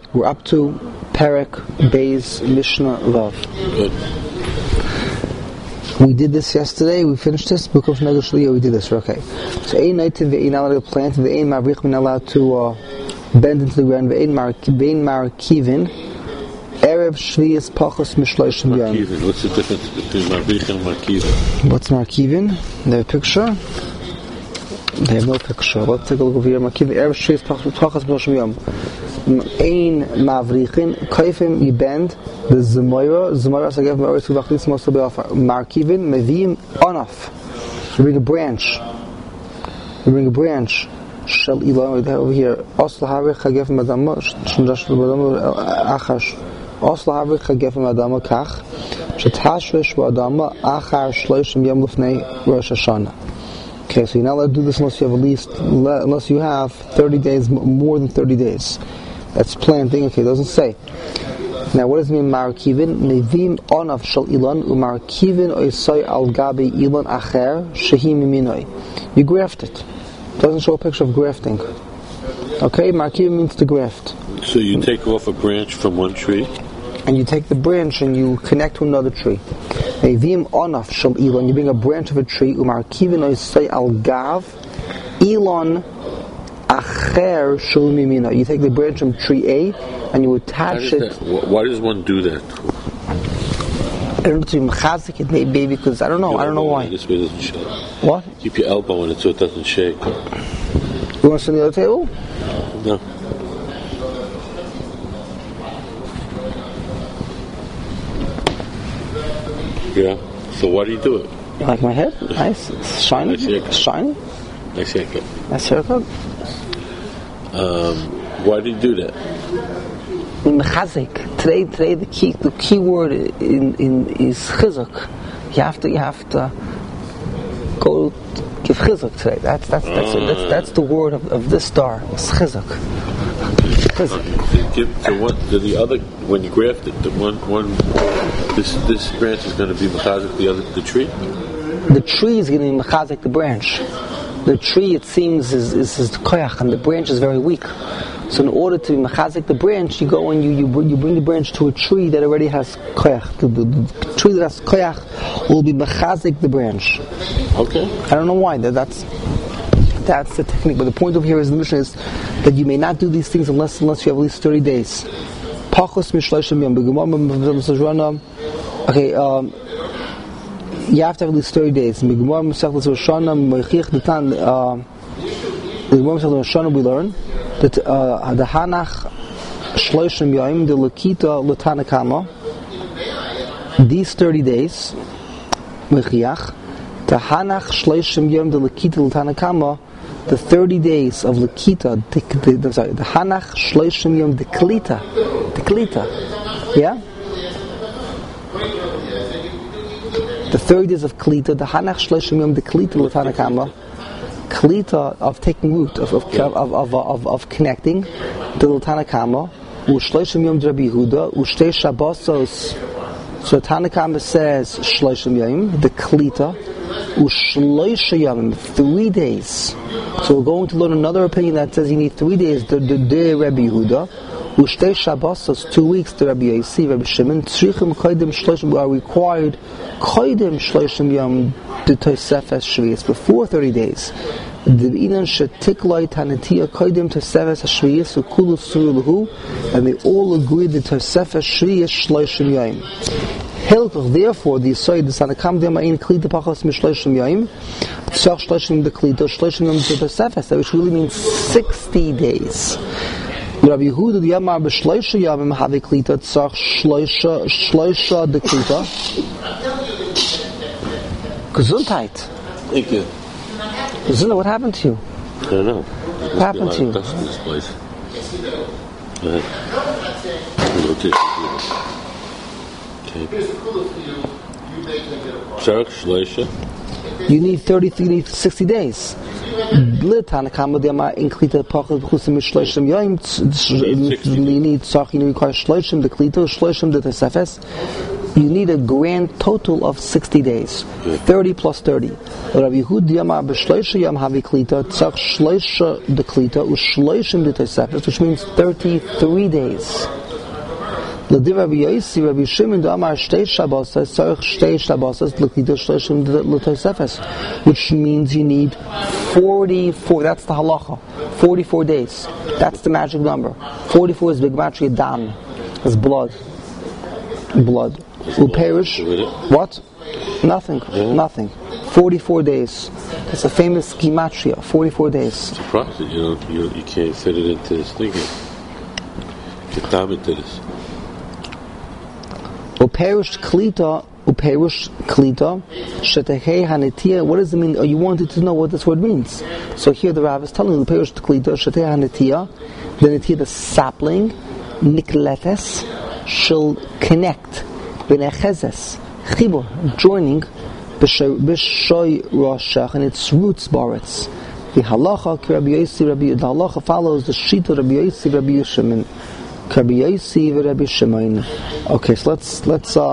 We're up to Perek Beis Mishnah Vav. Good. We did this yesterday. We finished this. Book of Nagel Shliya. We did this. Okay. So Ein Naitiv ve'ein allowed to plant. Ve'ein Mavrich not allowed to bend into the ground. Ve'ein Markivin. Erev Shvius Pachos Mishloishim Yom. Markivin. What's the difference between Mavrich and Markivin? What's Markivin? They have a picture. They have no picture. Let's take a look over here. Markivin. Erev Shvius Pachos Mishloishim Yom. Ein Mavrichin. Kaifim you bend. The Zemora Sagav Ma'oris Vachlis Mosel Be'afar. Markivin Mevim Onaf. You bring a branch. Shall Ilan over here. Osla Havich Chagef Madama. Shndash Madama Achash. Osla Havich Chagef Madama Kach. Shetashvish Vadama Achar Shloshim Yom Lufnei Rosh Hashanah. Okay, so you're not allowed to do this unless you have 30 days, more than 30 days. That's planting. Okay, it doesn't say. Now, what does it mean, Markivin? Nevim Onaf Shal Ilan Umarkivin Oisai Al Gabi Ilan Acher Shehi Miminoi. You graft it. It doesn't show a picture of grafting. Okay, Markivin means to graft. So you take off a branch from one tree? And you take the branch and you connect to another tree. Nevim Onaf Shal Ilan. You bring a branch of a tree. Umarkivin Oisai Al Gav Ilan Acher Shehi Miminoi. You take the branch from tree A and you attach it. Why does one do that? I don't know to be mechazik it maybe because I don't know why. This way it doesn't shake. What? Keep your elbow in it so it doesn't shake. You want to sit on the other table? No. Yeah. So why do you do it? You like my head? Nice. It's shiny. Nice shiny. Nice haircut. Nice haircut. Why do you do that? Mechazik. Today the key word is chizuk. You have to go give chizuk today. That's the word of this star. It's chizuk. So what? The other, when you graft it, this branch is going to be mechazik the tree. The tree is going to be mechazik the branch. The tree, it seems, is koyach, and the branch is very weak. So in order to mechazik the branch, you go and you bring the branch to a tree that already has koyach. The tree that has koyach will be mechazik the branch. Okay. I don't know why. That's the technique. But the point over here is the Mishnah is that you may not do these things unless you have at least 30 days. Pachos mishloshim yom. Okay. You have to have at least 30 days. The Gemara Masechtas Roshana we learn that the Hanach Shloshim Yom the Lakita Latanakama. These 30 days, Mechiach, the Hanach Shloshim Yom the Lakita Latanakama. The 30 days of Lakita, the Hanach Shloshim Yom the Klita, yeah. The 30 days of Klita, the Hanach Shloshim Yom, the Klita Latanakama, Klita of taking root, of connecting, the Latanakama, Ushloshim Yom Rabbi Yehuda, Ushtei Shabbosos. So Tanakama says Shloshim Yom, the Klita, Ushloisha Yom, 3 days. So we're going to learn another opinion that says you need 3 days, the Rabbi Yehuda. Ushtei Shabbosos, 2 weeks, the Rabbi Yossi, Rabbi Shimon, Tzrichim Kodim Shloshim are required Kodim Shloshim Yom the Tosefes Shvius before 30 days. The Inan Shetiklai Tanatia Kodim Tosefes Shvius Ukulu Surulhu, and they all agree the Tosefes Shvius Shloshim Yom. Hilchach, therefore, the Yisrael the Sanakam Demain Klita Pachos Mishloshim Yom, Tzach Shloshim the Klita Shloshim Yom the Tosefes, which really means 60 days. Rabbi Yehuda the Yamar b'shloisha yamim have klita tzach shloisha the klita. Gesundheit. Thank you. Gesundheit, what happened to you? I don't know. What happened to you? Dust in this place. Go ahead. Tzach shloisha. You need 60 days. You need tzach, you require shloishim the klita, shloishim the tesefes. you need a grand total of 60 days. 30 plus 30. Rabbi Yehuda Yama b'shloisha yam havi klita, tzach shloisha de klita, u'shloishim de tosefes, which means 33 days. L'div Rabbi Yosi, Rabbi Shimon d'amar shtei shabbosas, tzarich shtei shabbosas, l'klita shloishim de tosefes, which means you need 44, that's the halacha, 44 days. That's the magic number. 44 is b'gematria dam, it's blood. Uperish, what? Nothing. 44 days. It's a famous gematria. 44 days. I'm surprised that you can't fit it into this thing. Get down into this. Uperish klita, shetehei hanetia. What does it mean? You wanted to know what this word means. So here the Rav is telling you, uperish klita, shetehei hanetia, the netia, the sapling, nikletes, shall connect. Benechezes, chibur, joining b'shoy roshach, and its roots baretz. The halacha ki Rabbi Yosi, the halacha follows the shita Rabbi Yosi, Rabbi Shimon, Rabbi Yosi, Rabbi Shimon. Okay, so let's.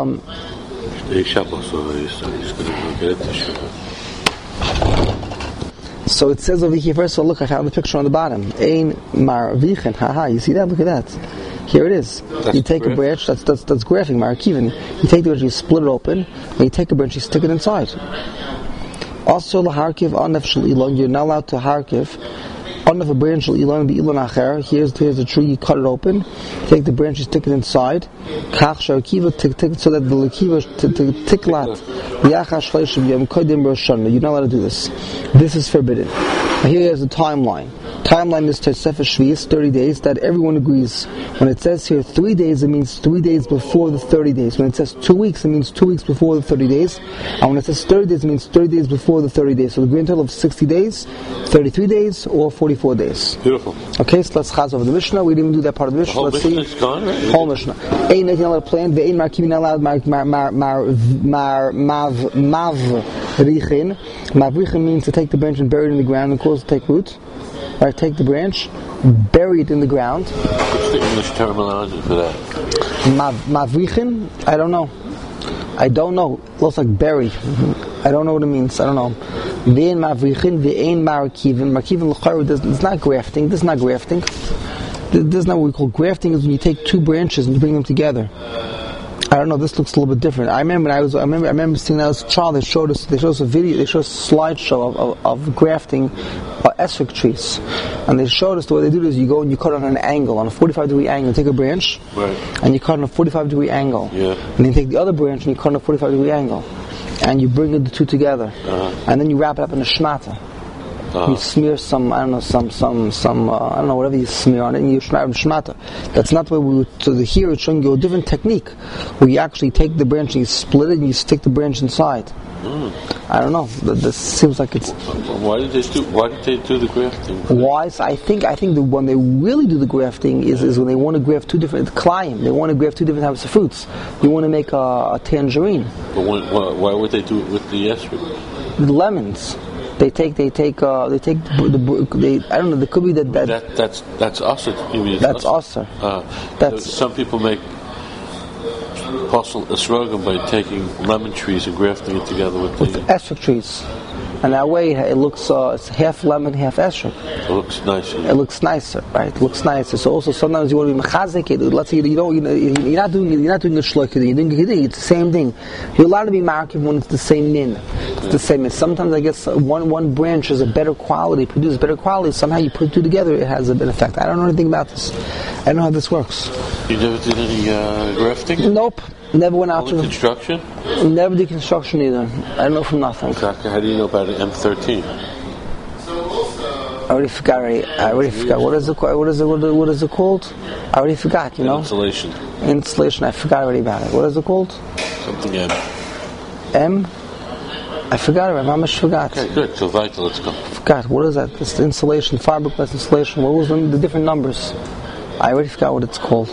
So it says over here. First of all, look, I found the picture on the bottom. Ein marvichen, haha. You see that? Look at that. Here it is. You take a branch, that's graphing, Marakivan. You take the branch, you split it open, and you take a branch, you stick it inside. Also, l'harkiv anef shel ilon, you're not allowed to harkiv. Anef a branch shel ilon, be ilon acher. Here's the tree, you cut it open, you take the branch, you stick it inside. Kach sharakiva, tick, so that the lakiva, tiklat, yachash chayshim, yom kodim roshana. You're not allowed to do this. This is forbidden. Now here is the timeline. Timeline is Tosefes Shvius, 30 days, that everyone agrees. When it says here 3 days, it means 3 days before the 30 days. When it says 2 weeks, it means 2 weeks before the 30 days. And when it says 30 days, it means 30 days before the 30 days. So the grand total of 60 days, 33 days, or 44 days. Beautiful. Okay, so let's chaz over the Mishnah. We didn't even do that part of the Mishnah. Let's see. Is gone, right? Whole Mishnah. Ain't anything allowed to plant. Ve'ein markivin allowed mavrichin. Mavrichin means to take the branch and bury it in the ground and cause it to take root. Right, take the branch, bury it in the ground. What's the English terminology for that? Mavrichin? I don't know. It looks like bury. I don't know what it means. I don't know. Ve'en mavrichin, ve'en marakivin. Marakivin l'chayru, it's not grafting. This is not grafting. This is not what we call grafting. Is when you take two branches and you bring them together. I don't know. This looks a little bit different. I remember seeing that as a child. They showed us a video. They showed us a slideshow of grafting esrog trees, and they showed us the way they do this. You go and you cut on an angle, on a 45-degree angle. You take a branch, right, and you cut on a 45-degree angle. Yeah. And then you take the other branch and you cut on a 45-degree angle, and you bring the two together, and then you wrap it up in a shmata. You smear some, I don't know, whatever you smear on it, and you wrap it in shmata. That's not the way we would. So here it's showing you a different technique, where you actually take the branch and you split it and you stick the branch inside. I don't know. This seems like it's. Why did they do the grafting? Why? So I think when they really do the grafting is when they want to graft two different klayim. They want to graft two different types of fruits. You want to make a tangerine. But why would they do it with the esrog? The lemons. They take I don't know. There could be that's usher. That's usher. That's some people make apostle esrogim by taking lemon trees and grafting it together with the esrog trees, and that way it looks it's half lemon, half esrog. It looks nicer. It looks nicer, right? It looks nicer. So also sometimes you want to be mechazik it. Let's say you're not doing a shloik. You're doing it's the same thing. You're allowed to be markiv when it's the same nin. It's the same. Sometimes I guess one branch is a better quality, produces better quality. Somehow you put two together, it has a bit effect. I don't know anything about this. I don't know how this works. You never did any grafting? Nope. Never went out to construction? Never did construction either. I don't know from nothing. Exactly. How do you know about an M13? I already forgot. What is it called? I already forgot, Insulation. I forgot already about it. What is it called? Something M. M? I forgot it. I almost forgot. Okay, good. So Vital, let's go. Forgot. What is that? This insulation, fiberglass insulation. What was the different numbers? I already forgot what it's called.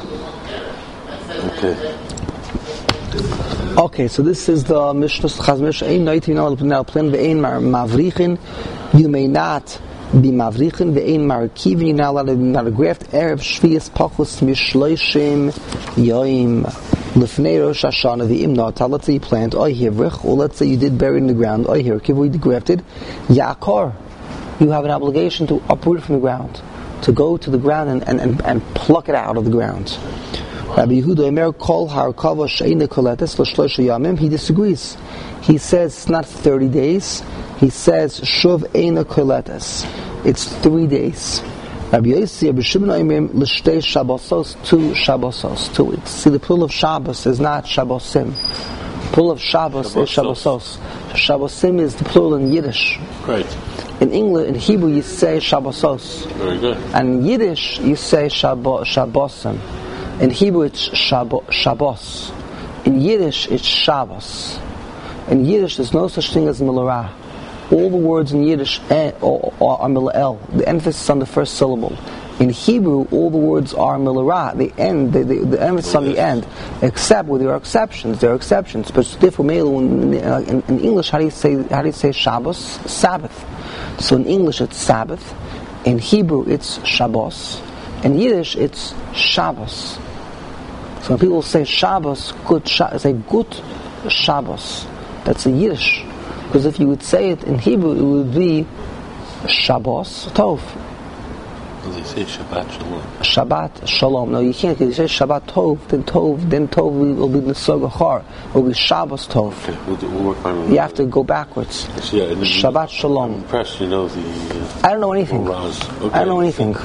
Okay, so this is the Mishnah Chaz Mishnah. Ein noiti now plan ve'ein mavrichin. You may not be mavrichin ve'ein marakivin. You're not allowed to graft erev shvius pachus mishloishim yoim. Lefnei Rosh Hashanah v'imnata. Let's say you plant oihivrich, or let's say you did bury in the ground oihir kivui grafted yakor. You have an obligation to uproot from the ground, to go to the ground and pluck it out of the ground. Rabbi Yehuda Omer kol harkava she'ina koletes l'shlosha yamim. He disagrees. He says it's not 30 days. He says shuv eina koletes. It's 3 days. Rabbi Yossi, Rabbi Shimon Omer l'shtei shabbosos, 2 shabbosos, 2 weeks. See, the plural of Shabbos is not shabbosim. Plural of Shabbos is shabbosos. Shabbosim is the plural in Yiddish. Right. In English, in Hebrew, you say shabbosos. Very good. And in Yiddish, you say shabbosim. In Hebrew, it's shabbos. In Yiddish, it's Shabbos. In Yiddish, there's no such thing as milarah. All the words in Yiddish are mila'el. The emphasis on the first syllable. In Hebrew, all the words are milarah. The emphasis on the end. Except where there are exceptions. There are exceptions. But therefore, in English, how do you say Shabbos? Sabbath. So in English, it's Sabbath. In Hebrew, it's Shabbos. In Yiddish, it's Shabbos. So when people say Shabbos, say good Shabbos. That's a Yiddish. Because if you would say it in Hebrew, it would be Shabbos Tov. They say Shabbat Shalom. Shabbat Shalom. No, you can't. Because you say Shabbat Tov, then Tov will be Nesog Achar. It will be Shabbos Tov. Okay, we'll work on it. You have to go backwards. Yeah, Shabbat Shalom. I'm impressed, you know, I don't know anything. Okay. I don't know anything.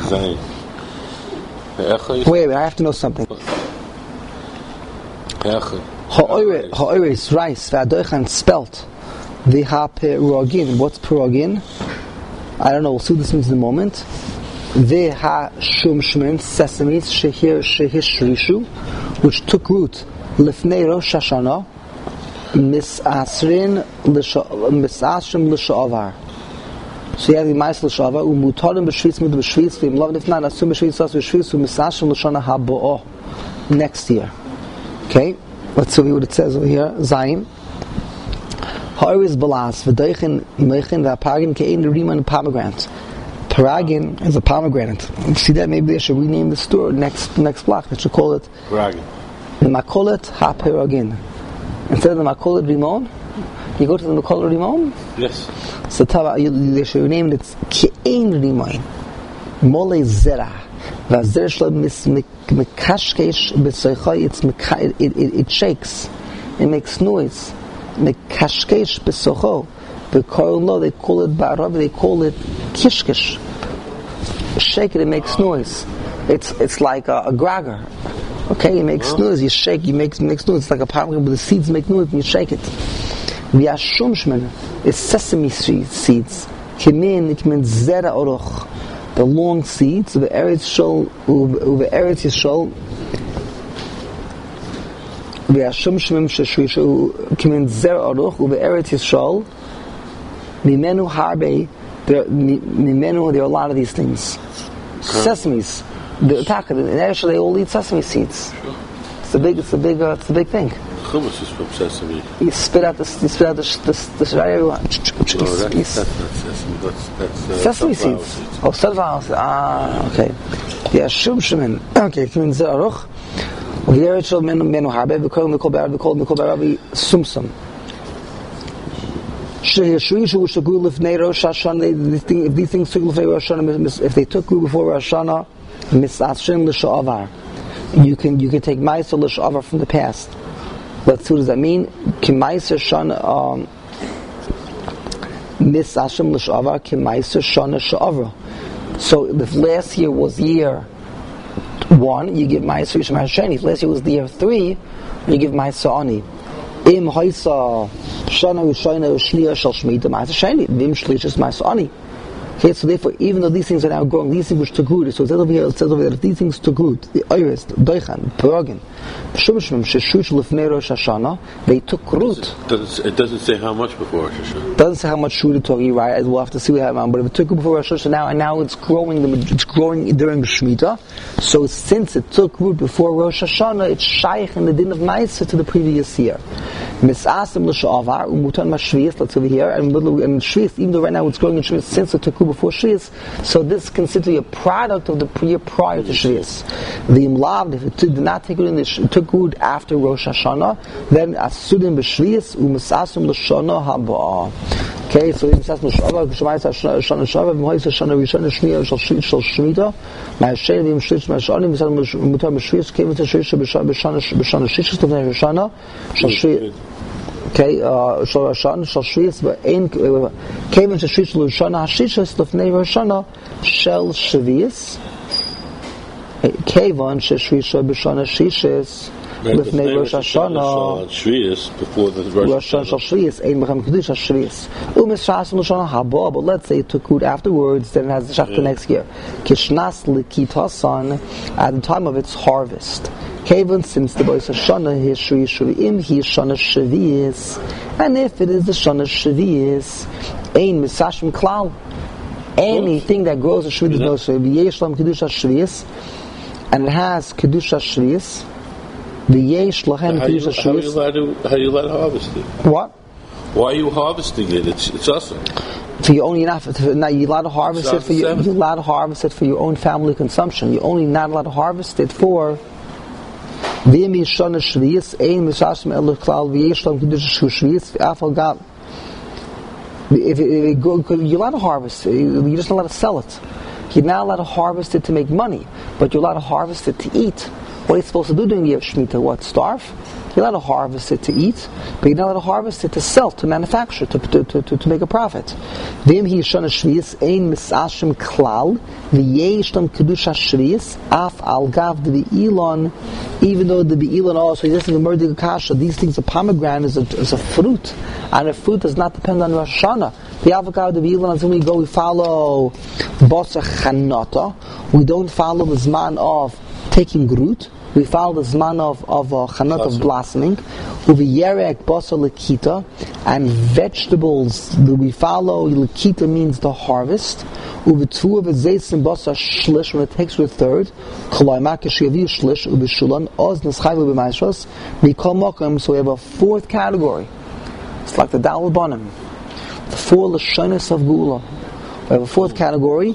Wait, I have to know something. Ha'oiris, rice, v'adoichan, spelt. The ha-perogin. What's perogin? I don't know. We'll see what this means in a moment. The ha-shumshmin, sesame, shehishrishu, which took root lifnei Rosh Hashanah, misasrim l'sha'avar. So you have the ma'is l'sha'avar, umutarim b'shvitz mud b'shvitz, v'im if not, asum b'shvitz as b'shvitz, u'misasrim l'shana ha'bo'o. Next year. Okay? Let's see what it says over here. Zayin. Ha'oris balas v'doichin meichin v'aparagin ke'ein l'riman pomegranate. Paragin is a pomegranate. You see that? Maybe they should rename the store next block. They should call it Paragin. The Makolet HaPeragin. Instead of the Makolet Rimon, you go to the Makolet Rimon? Yes. So they should rename it Ke'ein Rimon. Mole Zera. V'azer shlo mekashkesh b'soichai. It shakes. It makes noise. Mekashkesh b'soichai. They call it Ba'arabi, they call it Kishkish. Shake it makes noise. It's like a gragger. Okay, it makes noise. You shake, it makes noise. It's like a pomegranate, but the seeds make noise when you shake it. V'yashumshman is sesame seeds. Kimin, it means zera oroch. The long seeds, the eretz yishol, v'yashumshman sheshrishu, kimin zera oroch, u've'eretz yishol, Mimenu harbe, there are a lot of these things. Sesames, actually they all eat sesame seeds. It's a big thing. Hummus is from sesame. You spit out the right everyone. No, that's not sesame. That's sesame seeds. Oh, sunflower seeds. Okay. Yeah, shumshimin. Okay, kimin zeraruch. V'yeretshel menu harbe. V'kol barabi sumsum. If these things took root before Rosh Hashanah, if they took root before Rosh Hashanah, you can take Ma'aser l'sha'avar from the past. Let's see what does that mean. Ma'aser shana misasrim l'sha'avar, Ma'aser shana sha'avar. So if last year was year 1, you give Ma'aser Sheni. If last year was the year 3, you give Ma'aser Ani. Im hoisa shana u'shayna u'shliya shal shmita ma'aser sheni vim shlishas ma'aser ani. Okay, so therefore, even though these things are now growing, these things which took root, so it says over here, that these things took root, the oiris, the doichan, paragin, shumshmim, sheshush lefnei Rosh Hashanah, they took root. It doesn't say how much before Rosh Hashanah. It doesn't say how much shoot it took, right? We'll have to see what happened. But if it took root before Rosh Hashanah, and now it's growing during the Shemitah, so since it took root before Rosh Hashanah, it's shaykh in the din of Ma'aser to the previous year. Misasim l'sha'avar, umutan mashvias, let's over here, and Shvias, even though right now it's growing in Shvias, since it took root before Shvius. So this is considered a product of the year prior to Shvius. The Imlav, if it did not take root took root after Rosh Hashanah, then Asudim b'Shvius u'Misasum l'Shana Haba. Okay, so Misasum l'Shana, Shemais Shana Shava, V'Mois Shana Rishana Shniya Shal Shmita, Ma'ashem V'Im Shlish Ma'ashanim Misasum Mutar b'Shvius, Kevin Tashrish b'Shana Shishis Tavnei Shana Shal Shvius. Okay, Shal Shana Shal Shvius, but Ein Kevin Tashrish L'Shana Hashishis Tavnei Shana Shal Shvius. Kevin Tashrish b'Shana Shishis. Lifnei Rosh Hashanah, Shvius before the Rosh Hashanah Shvius, Ein Mechem Kedusha Shvius. U'Misasum l'Shana Haba, but let's say it took root afterwards, then it has the Shach the next year. Kishnas L'Kitasan, at the time of its harvest. Kevin, since the Rosh Hashanah is Shvi Shviim, he is Shana Shvius, and if it is the Shana Shvius, Ein Misashim Klal, anything that grows a Shvius knows Yeshlam Kedusha Shvius, and it has Kedusha Shvius. The yesh lahem kedusha shvius. How are you allowed to harvest it? What? Why are you harvesting it? It's awesome. For your only now you're allowed to harvest it for you're allowed to harvest it for your own family consumption. You're only not allowed to harvest it for v'im yishana shvius ein misashim elu klal v'yesh lahem kedusha shvius afal gam. If you're allowed to harvest it, you're just not allowed to sell it. You're not allowed to harvest it to make money, but you're allowed to harvest it to eat. What are you supposed to do during the year of Shemitah? What? Starve? You're allowed to harvest it to eat, but you're not allowed to harvest it to sell, to manufacture, to make a profit. V'im hi yishana shvius ein misashim klal v'yesh lam kedusha shvius af al gav d'be'ilon, even though the be'ilon also, this is the murder kasha, these things, a pomegranate is a fruit, and a fruit does not depend on Rosh Hashanah. The avocado, the be'ilon, as when we go, we follow basa chanata, we don't follow the zman of taking root. We follow the zman of chanat of blossoming, uviyerek basa lekita, and vegetables that we follow. Lekita means the harvest. Uvitu v'zeitzim basa shlish, when it takes root third. Kolaymak yeshiyavi shlish ubishulan oz neschayvu b'maishros mikol mokum. So we have a fourth category. It's like the Dal Banim, the four lashonos of Gula. We have a fourth category,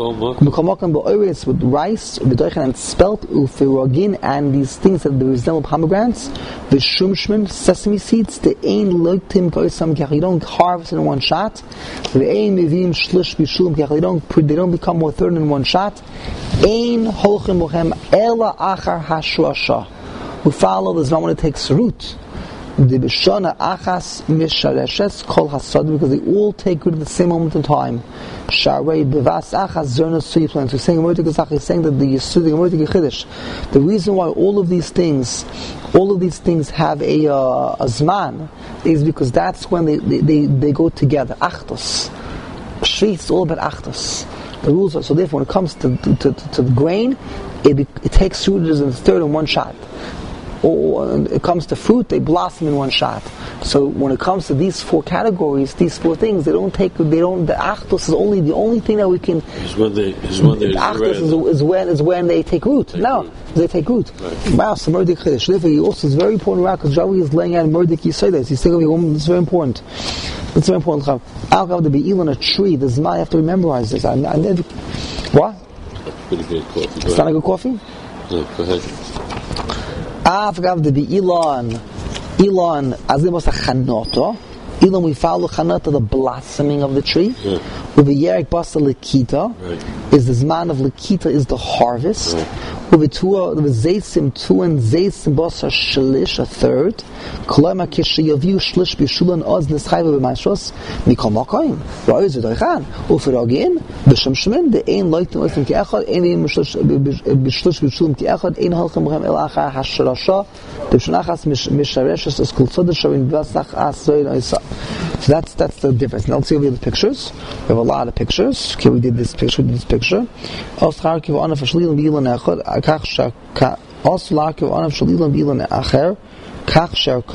it's with rice, and spelt, ufirogin, and these things that resemble pomegranates, the shumshman, sesame seeds, the ein loitim koisam, you don't harvest in one shot, the ein mivim shlish bishulum, they don't become more third in one shot, ein holchem bohem ela achar hashwasha. We follow this one when it takes root. The b'shana achas mishareshes kol hasad, because they all take root at the same moment in time. Sharei b'vas achas zerna suyi plants. We're saying he's saying that the Yesud, the Gemorah Chiddush, the reason why all of these things have a zman is because that's when they go together. Achtos, Shvi, it's all about achtos. The rules are so therefore when it comes to the grain, it takes root in the third in one shot. Or when it comes to fruit, they blossom in one shot. So when it comes to these four categories, these four things, the achtos is only the only thing that we can. Is when achtos is when they take root. They take root. Wow, so Murdik Chiddush. Therefore, he also is very important because Javi is laying out Murdik Yisaydas. He's saying, it's very important. It's very important. I'll have to be even a tree. This is my, I have to memorize this. I never. What? Pretty good coffee. It's not a good coffee? No, go ahead. Afgav the Elon, as it was a chanota. Elon, we follow chanota, the blossoming of the tree. With the yerek basa lekita, is the zman of lekita, is the harvest. With the zeisim two and zeisim basa shlish, a third. Kolema kishayaviu shlish bishulan oz neschayva b'maishros mikol makayim. Ra'oz v'doichan ufiragin b'shem shemin the ein loitim oitim ki'echad ein b'shlish bishulam ki'echad ein halchem b'chem el achar hashrasha b'shonachas mishareshes es kol tzodeh shavin b'asach asoyin oisa. So that's the difference. Now let's see if we have the pictures. We have a lot of pictures. Okay, we did this picture. Also, lakiv anav shalilam b'ilan echad also lakiv anav shalilam b'ilan acher. You have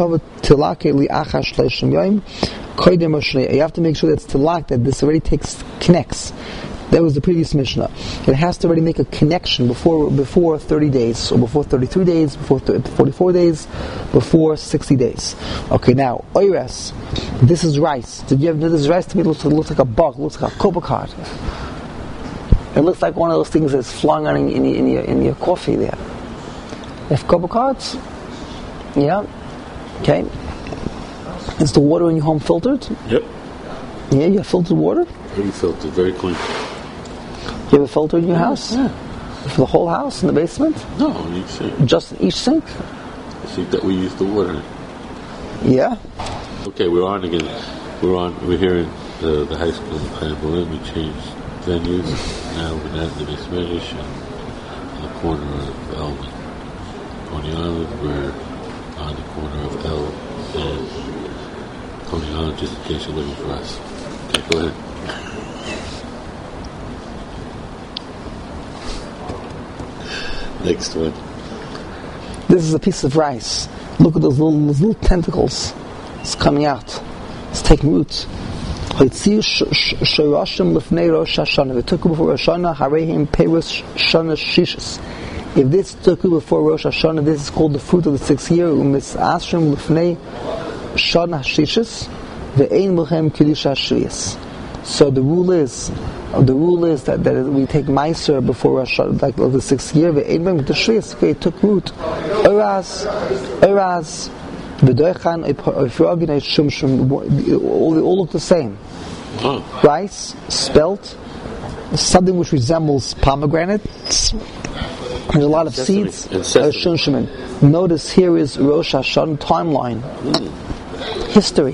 to make sure that's tilak, that this already connects. That was the previous Mishnah. It has to already make a connection before 30 days, or before 33 days, before 44 days, before 60 days. Okay, now, oires. This is rice. Did you have this rice to me? It looks like a bug, looks like a Copa card. It looks like one of those things that's flying on in your coffee there. You have a couple cards? Yeah. Okay. Is the water in your home filtered? Yep. Yeah, you have filtered water? Very filtered, very clean. You have a filter in your house? Yeah. For the whole house in the basement? No, each sink. Just in each sink? The sink that we use the water in. Yeah. Okay, we're on again. We're here in the high school in Chayim. We changed venues. Now we're at the Beis Medrash on the corner of Elm and Coney Island. We're on the corner of Elm and Coney Island, just in case you're looking for us. Okay, go ahead. Next one. This is a piece of rice. Look at those little tentacles. It's coming out. It's taking root. If it took before Rosh Hashanah, harehim perus shana shishis. If this took before Rosh Hashanah, this is called the fruit of the 6th year. Umis ashrim lefnei shana shishis ve'ein b'chem kedusha shviyas. So the rule is that we take meiser before Rosh Hashanah, like the 6th year. Ve'ein b'chem kedusha shviyas. Okay, it took root. Oraz. All look the same. Oh. Rice, spelt, something which resembles pomegranates. There's a lot of Sesame. seeds. And sesame. Notice here is Rosh Hashanah timeline. History.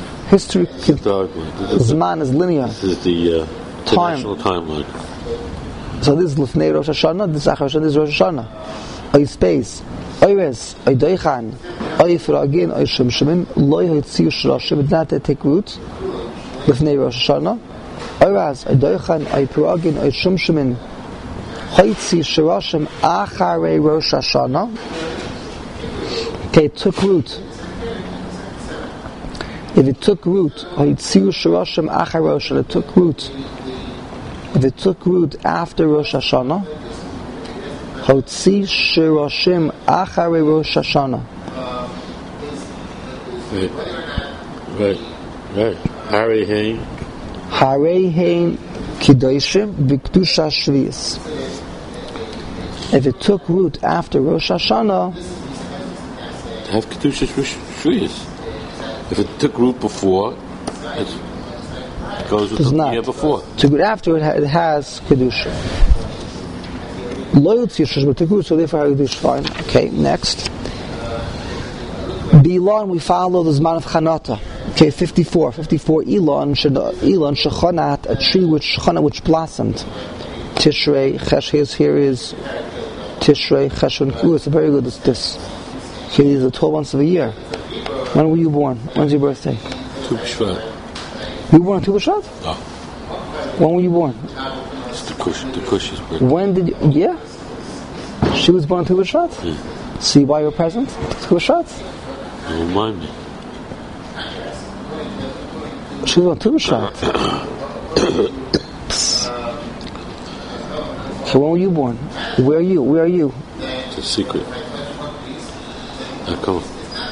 Zman is linear. This is the national timeline. So this is Lefnei Rosh Hashanah, this is Achar Hashanah, this is Rosh Hashanah. Oy space. Oyres, oy doichan, oy fragin, oy shemshemim, loy hoitziu shroshim, it did not take root. Lefnei Rosh Hashanah. Oyres, oy doichan, oy fragin, oy shemshemim, hoitzi shroshim, acharei Rosh Hashanah. Okay, it took root. If it took root, hoitziu shroshim, acharei Rosh Hashanah, it took root. If it took root after Rosh Hashanah, Hotzi Shirashim Acharei Rosh Hashanah. Right. Harei Hein Kidoshim V'Kedusha Shviyas. If it took root after Rosh Hashanah, have Kedusha Shviyas. If it took root before, it goes with the year before. To root after it has Kedusha. So therefore I do fine. Okay, next. Elon, we follow the Zman of Chanata. Okay, 54. Elon shechonat, a tree which blossomed. Tishrei Chesh. Here is Tishrei Cheshvan Kuru. It's very good. This. Okay, these are the 12 months of a year. When were you born? When's your birthday? Tu B'Shvat. You were born on Tu B'Shvat? No. When were you born? It's the Kush's birthday. When did you? Yeah. She was born on Tu B'Shvat? Yeah. So you buy your present? Tu B'Shvat? Don't remind me. She was on Tu B'Shvat. So when were you born? Where are you? It's a secret. Come on.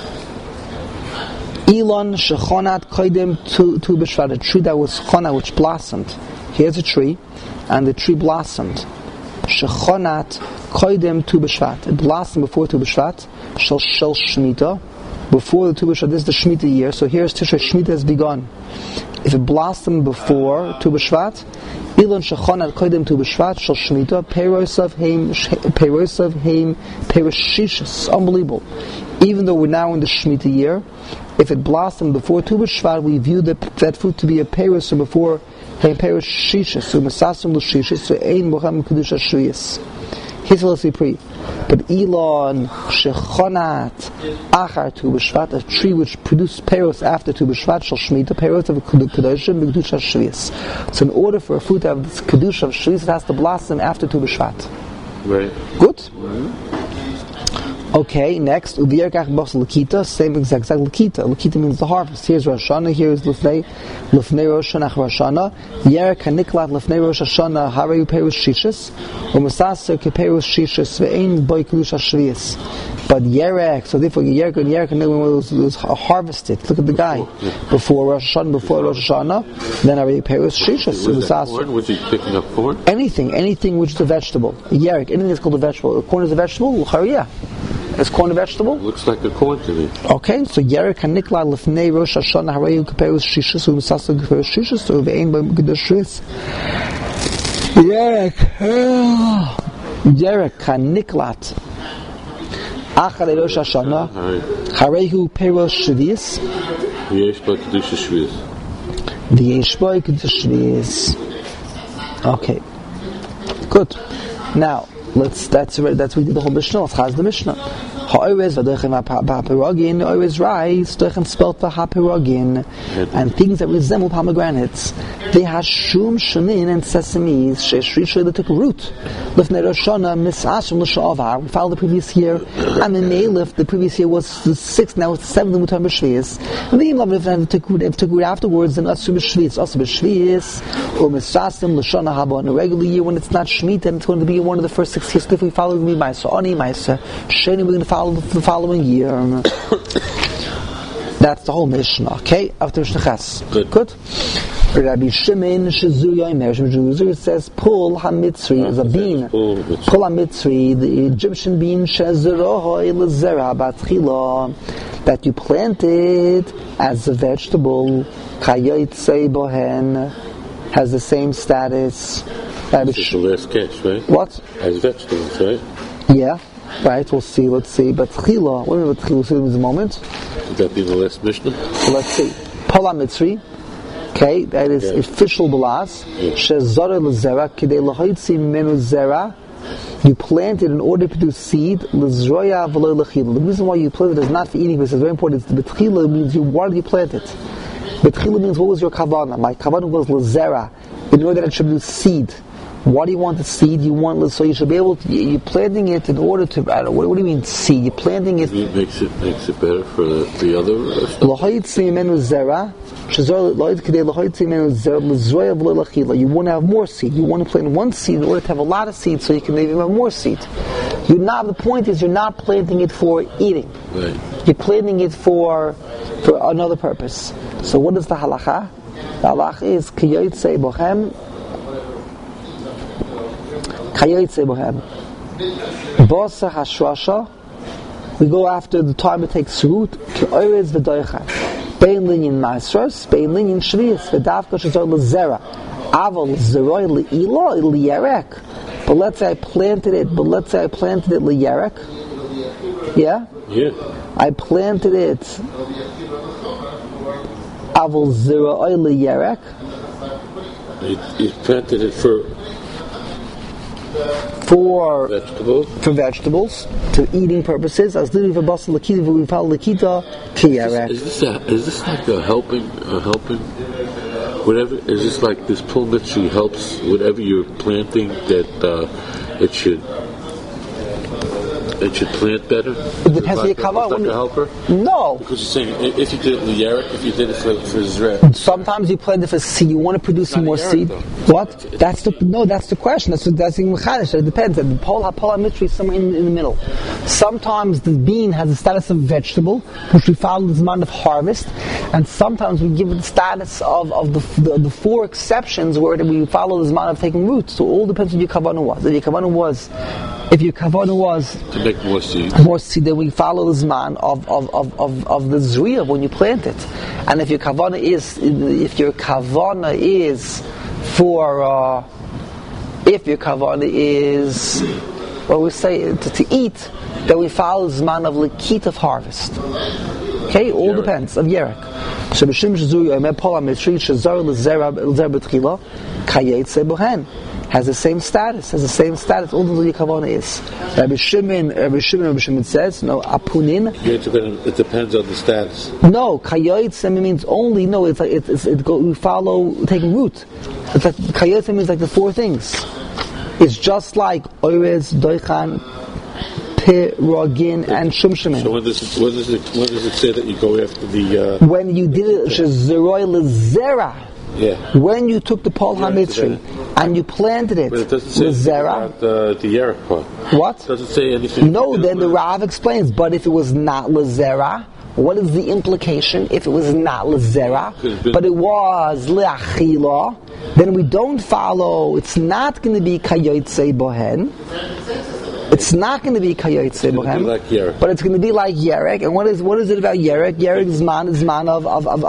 Elon shechonat koidem Tu B'Shvat, a tree that was chona, which blossomed. Here's a tree, and the tree blossomed. Shechonat koidem Tu B'Shvat. It blossomed before Tu B'Shvat. Shel Shemitah. Before the Tu B'Shvat, this is the Shemitah year. So here's Tishrei, Shemitah has begun. If it blossomed before Tu B'Shvat, Elon shechonat koidem Tu B'Shvat shel Shemitah. Peirosav heim peirashishis. Unbelievable. Even though we're now in the Shemitah year, if it blossomed before Tu B'Shvat, we view that fruit to be a peiros before heim peirashishis. So masasum l'shishis. So ein bochem kedusha shviyas. Here's what we pray. But Elon shechonat achar Tu B'Shvat, a tree which produced peiros after Tu B'Shvat shel Shemitah, peiros of kedushim b'kedusha shviyas. So in order for a fruit to have this kedusha of shviyas, it has to blossom after Tu B'Shvat. Right. Good. Okay, next, Uviyarkach Bos Lakita, same exact Lakita. Lakita means the harvest. Here's Rosh Hashanah, here's Lefnei Rosh Hashanah, Rosh Hashanah. Yerek HaNiklat Lefnei Rosh Hashanah, Harei Perus Shishis, U'Masaser Keperus Shishis, Ve'ein Boi Kedusha Shviyas. But Yerek, so therefore Yerek and Yerek was harvested. Look at the guy. Before Rosh Hashanah, then already Perus Shishas. Was he picking up corn? Anything which is a vegetable. Yerek, anything that's called a vegetable. Corn is a vegetable? Yeah. Is corn a vegetable? Looks like a corn to me. Okay, so Yerek Hanikla Lefnei Rosh Hashanah Harayu Perus Shishas Umisasa Perus Shishas Uvein B'Gedashris. Yerek Haniklat Acharei Rosh Hashanah Harehu Perus Shvius V'yesh ba kedusha shvius. V'yesh ba kedusha shvius. Okay, good. Now that's we did the whole Mishnah. Let's chaz the Mishnah. Ha'orez v'doichem ha'pirogin. Always rice. Doichem spelt ha'pirogin, and things that resemble pomegranates. They have shum, shumin, and sesames. She'eshrisha that took root. Lifnei Rosh Hashanah misashim l'sha'avar. We followed the previous year. And in Meilif, the previous year was the 6th. Now it's 7th Mutar b'shvius. And the Imam if it took root afterwards, then asu b'shvius, also b'shvius, or misasim l'shana haba. In a regular year when it's not Shemitah, and it's going to be one of the first 6 years. If we follow me, Maisa Ani Maisa Sheni, we're going to follow the following year. That's the whole Mishnah. Okay, after Mishnah Ches. Good. Rabbi Shimon Shizuyah says Pul HaMitzri is a bean. Pul HaMitzri, the Egyptian bean Shezerohoi L'Zera Batchila, that you planted as a vegetable. Kayotze Bohen has the same status. This is the last catch, right? What? As vegetables, right? Yeah, right. We'll see. Let's see. But Chila, what is Chila? We'll see in a moment. Would that be the last Mishnah? So let's see. Pul HaMitzri. Okay, that is official balaz. Shezara l'zera kidei lahoitzi menu zera. You plant it in order to produce seed. L'zroya v'lo l'chila. The reason why you plant it is not for eating, because it's very important. It's betchila means why did you plant it? Betchila means what was your kavanah? My kavanah was l'zera, in order that it should produce seed. Why do you want the seed? You want so you should be able to. You're planting it in order to. I don't know, what do you mean seed? You're planting it. It makes it better for the other stuff. You want to have more seed. You want to plant one seed in order to have a lot of seed, so you can maybe have more seed. The point is, you're not planting it for eating. Right. You're planting it for another purpose. So what is the halacha? The halacha is kiyotze bochem. Kayotze bohem. Bosa hashwasha. We go after the time it takes root. Ke'orez v'doicha. Bein linyin ma'asros, bein linyin shvius. V'davka shezor l'zera. Aval zeroi l'ila l'yerek. But let's say I planted it l'yerek. Yeah? Yeah. I planted it. Aval zeroi l'yerek. You planted it for vegetables, to eating purposes. As literally for basal lakita, we follow lakita kiyarek. Is this like a helping? Whatever. Is this like this Pul Mitzri helps whatever you're planting that it should plant better? It depends on your kavanah. Like a helper? No. Because you're saying if you did it l'yarek, if you did it for zreh. Sometimes you plant it for seed. You want to produce more seed. Though. What? That's the question. That's in Mechadish. It depends. The Pul HaMitzri is somewhere in the middle. Sometimes the bean has the status of vegetable, which we follow the amount of harvest, and sometimes we give it the status of the 4 exceptions where we follow the amount of taking root. So it all depends on your kavanah was. If your kavanah was to make more seed, then we follow the zman of the zriya when you plant it. And if your kavanah is what we say to eat, then we follow the zman of lekit of harvest. Okay, all depends of yerek. So b'shim shezuri omer Pul HaMitzri shezar l'zera b'tchila kayetze bohen. Has the same status. All the kavanah is. Rabbi Shimon says, no, apunin. It depends on the status. No, kayotze means only. No, it's like we follow taking root. It's like kayotze means like the 4 things. It's just like orez, doichan, pirogin, and shumshimin. So when does it say that you go after the? When you did it, shezeroi lezera. Yeah. When you took the Paul HaMitzri and you planted it, But it doesn't say Zera, about the Yerek part. what? It doesn't say anything. No, then the Rav explains, but if it was not Lezera, what is the implication if it was not Lezera, but it was Le'achila, then we don't follow, it's not going to be Kayotze Bohen. It's not going to be Kayotze Bohem, like but it's going to be like Yerek. And what is it about Yerek? Yerek is man of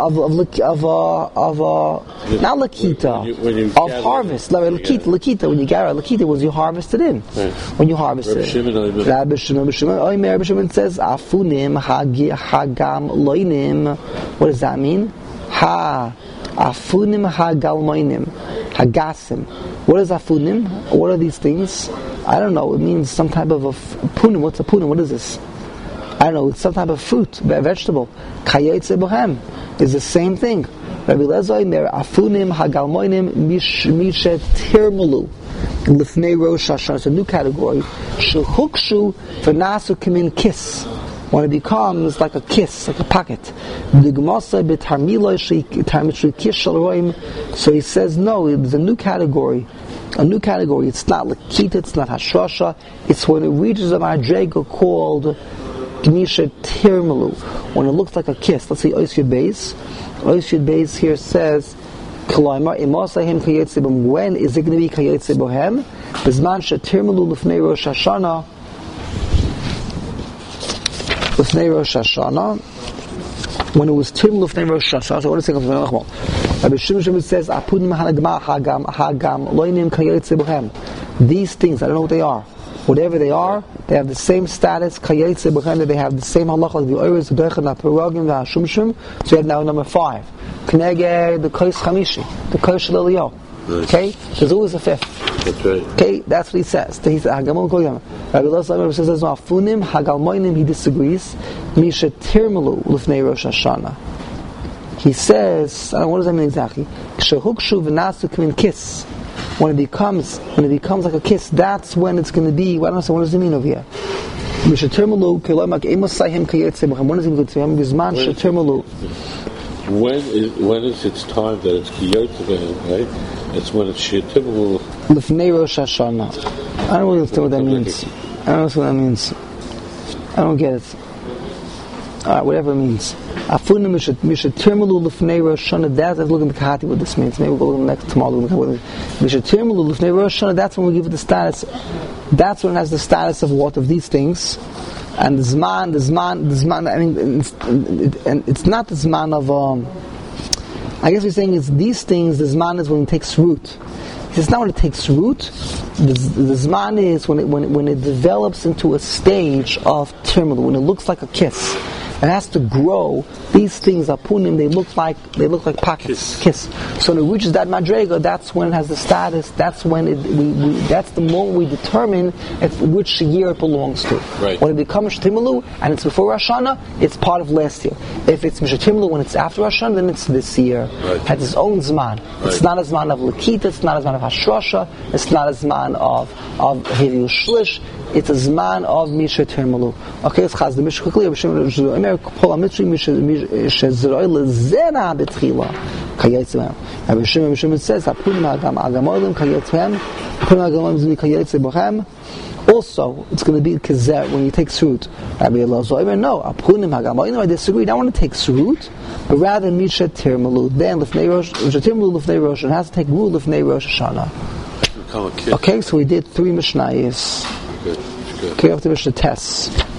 not Lakita, of harvest. Lakita, when you gather, Lakita was you harvested in. Right. When you harvested it. Rabbi Shimon says, Afunim hagam loinim. What does that mean? Afunim hagalmoinim. Hagasim. What is afunim? What are these things? I don't know. It means some type of a punim. What's a punim? What is this? I don't know. It's some type of fruit, a vegetable. Kayetze bohem is the same thing. Rabbi Lezer Omer, afunim hagalmoinim mishet tirmulu lifnei rosh hashanah. It's a new category. Shehukshu v'nasu kimin kiss. When it becomes like a kiss, like a pocket. So he says, no, it's a new category. A new category. It's not Lakita, it's not Hashrasha. It's when it reaches a madrega called Gmisha Tirmalu. When it looks like a kiss. Let's see, Ois Yud Beis. Ois Yud Beis here says, when is it going to be Kayetze Bohem? Bizman Shetirmalu Lufnei Rosh Hashanah. Lufnei Rosh Hashanah, when it was Tim Lufnei Rosh Hashanah. So what is it? Rabbi Shimon says, "Apudim hagam loinim kayetze bohem." These things, I don't know what they are. Whatever they are, they have the same status kayetze bohem. They have the same halacha like the oiros, the doichan, the perogim, the hashumshum. So you have now number 5, knege the kois chamishi, the kois shalilio. Okay, there's always a 5th. That's right. Okay, that's what he says. He says, Hagamon Koyam. Rabbi Lezer says, Afunim, Hagalmoinim, he disagrees. Misha Tirmalu, Lufnei Rosh Hashanah. He says, I don't know, what does that mean exactly? Shehukshu v'nasu kimin kiss. When it becomes like a kiss, that's when it's going to be, I don't know, what does it mean over here? Misha Tirmalu, Kilomak, Emosayim Kayetze B'chem. When is it going to be? Bizman Shetirmalu. When is its time that it's Kiyotze B'chem, right? It's when it's Shetirmalu. Lefnei Rosh Hashanah. I don't really understand what that means. I don't know what that means. I don't get it. Alright, whatever it means. Afunim Mishatirmalu Lefnei Rosh Hashanah. That's looking at the Kahati what this means. Maybe we'll go next tomorrow. Mishatirmalu Lefnei Rosh Hashanah. That's when we give it the status. That's when it has the status of what of these things. And the Zman. I mean, it's not the Zman of. I guess we're saying it's these things. The Zman is when it takes root. It's not when it takes root. The Zman is when it develops into a stage of terminal, when it looks like a kiss. It has to grow. These things are punim. They look like pockets. Kiss. So when it reaches that madrega, that's when it has the status. That's when that's the moment we determine which year it belongs to. Right. When it becomes Shetimalu and it's before Rosh Hashanah, it's part of last year. If it's Shetimalu when it's after Rosh Hashanah, then it's this year. Right. It has its own zman. Right. It's not a zman of Lakita. It's not a zman of Hashrasha. It's not a zman of Hiriu Shlish. It's a zman of Misha Termalu. Okay, let's chaz the Misha quickly. Pol HaMitzri Shezroi Lezera B'tchila Kayetz B'hem. Rabbi Shimon says, Apunim Hagamolim Kayetz B'hem. Apunim Hagamolim Kayetz B'hem. Also, it's going to be kazer when you take root. Rabbi Lezer no. Apunim Hagamolim. I disagree. I don't want to take root, but rather Misha Termalu. Then Lefnei Rosh Hashanah. It has to take root Lefnei Rosh Hashanah. Okay, so we did 3 Mishnayos. Good. Okay, we have to Mishnah tests.